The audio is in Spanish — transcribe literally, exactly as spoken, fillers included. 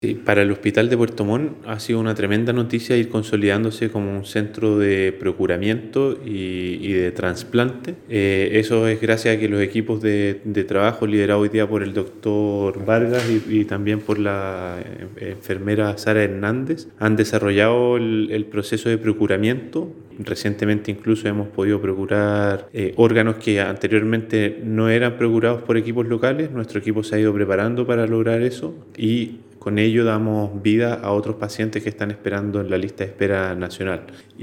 Sí, para el Hospital de Puerto Montt ha sido una tremenda noticia ir consolidándose como un centro de procuramiento y, y de trasplante. Eh, eso es gracias a que los equipos de, de trabajo liderados hoy día por el doctor Vargas y, y también por la enfermera Sara Hernández han desarrollado el, el proceso de procuramiento. Recientemente incluso hemos podido procurar eh, órganos que anteriormente no eran procurados por equipos locales. Nuestro equipo se ha ido preparando para lograr eso y con ello damos vida a otros pacientes que están esperando en la lista de espera nacional.